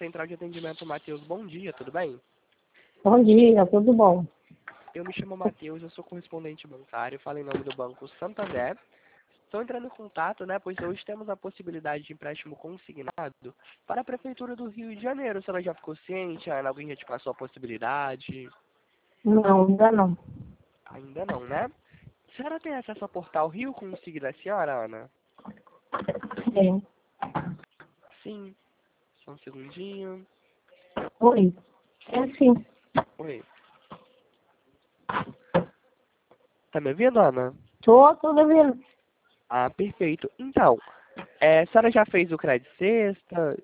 Central de Atendimento Matheus. Bom dia, tudo bem? Bom dia, tudo bom? Eu me chamo Matheus, eu sou correspondente bancário, falo em nome do Banco Santander. Estou entrando em contato, né, pois hoje temos a possibilidade de empréstimo consignado para a Prefeitura do Rio de Janeiro. A senhora já ficou ciente? Alguém já te passou a possibilidade? Não, ainda não. Ainda não, né? A senhora tem acesso ao portal Rio Consigne da senhora, Ana? Sim. Sim. Só um segundinho. Oi. É sim. Oi. Tá me ouvindo, Ana? Tô ouvindo. Ah, perfeito. Então, a senhora já fez o Crédito Sexta?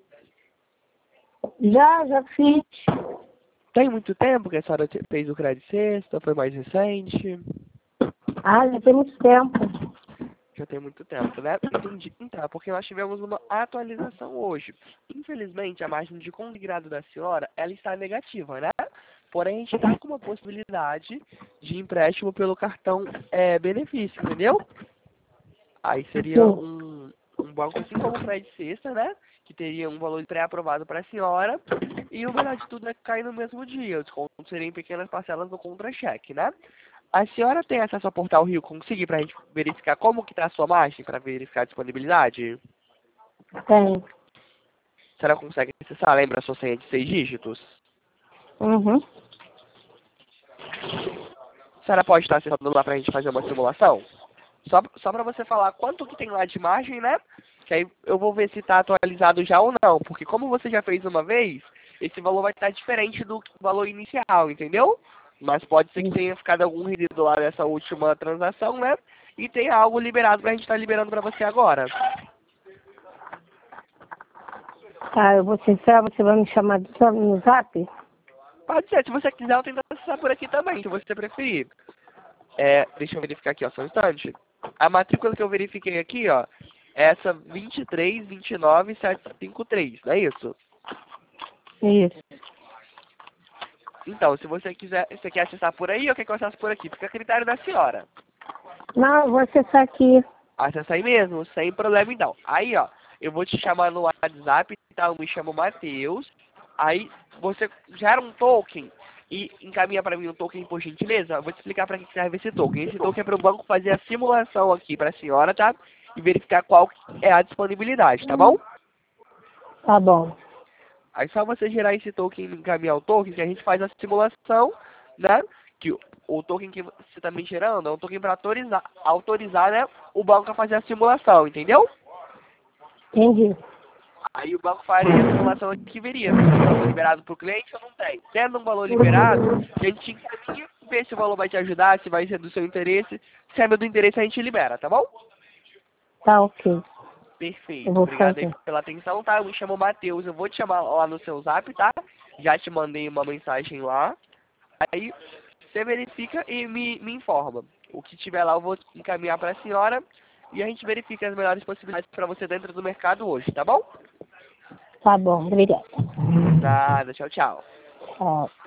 Já fiz. Tem muito tempo que a senhora fez o Crédito Sexta? Foi mais recente? Ah, já tem muito tempo. Já tem muito tempo, né? Entendi. Então, é porque nós tivemos uma atualização hoje. Infelizmente, a margem de consignado da senhora, ela está negativa, né? Porém, a gente está com uma possibilidade de empréstimo pelo cartão benefício, entendeu? Aí seria Sim. um banco assim como o Crédito Sexta, né? Que teria um valor pré-aprovado para a senhora. E o melhor de tudo é que cai no mesmo dia. O desconto seria em pequenas parcelas do contra-cheque, né? A senhora tem acesso ao portal Rio Consigne para a gente verificar como que está a sua margem, para verificar a disponibilidade? Tem. A senhora consegue acessar? Lembra a sua senha de 6 dígitos? Uhum. A senhora pode estar acessando lá para a gente fazer uma simulação? Só para você falar quanto que tem lá de margem, né? Que aí eu vou ver se está atualizado já ou não. Porque como você já fez uma vez, esse valor vai estar diferente do valor inicial, entendeu? Mas pode ser que tenha ficado algum resíduo lá nessa última transação, né? E tenha algo liberado para a gente estar liberando para você agora. Tá, eu vou sincera, você vai me chamar no zap? Pode ser, se você quiser eu tento acessar por aqui também, se você preferir. Deixa eu verificar aqui, ó, só um instante. A matrícula que eu verifiquei aqui, ó, é essa 2329753, não é isso? Isso. Então, se você quiser, você quer acessar por aí ou quer que eu acesse por aqui? Fica a critério da senhora. Não, eu vou acessar aqui. Acessa aí mesmo, sem problema então. Aí, ó, eu vou te chamar no WhatsApp, tá? Eu me chamo Matheus. Aí você gera um token e encaminha para mim um token por gentileza. Eu vou te explicar para que serve esse token. Esse token é para o banco fazer a simulação aqui para a senhora, tá? E verificar qual é a disponibilidade, tá bom? Tá bom. Aí só você gerar esse token e encaminhar o token que a gente faz a simulação, né? Que o token que você está me gerando é um token para autorizar, né, o banco a fazer a simulação, entendeu? Entendi. Aí o banco faria a simulação que veria se tem valor liberado para o cliente ou não tem. Tendo um valor liberado, a gente encaminha, vê se o valor vai te ajudar, se vai ser do seu interesse. Se é do interesse, a gente libera, tá bom? Tá ok. Eu Perfeito. vou Obrigado aí fazer. pela atenção, tá? Eu me chamo Matheus. Eu vou te chamar lá no seu zap, tá? Já te mandei uma mensagem lá. Aí você verifica e me informa. O que tiver lá eu vou encaminhar para a senhora e a gente verifica as melhores possibilidades para você dentro do mercado hoje, tá bom? Tá bom, obrigada. Nada, tchau, tchau. Tchau.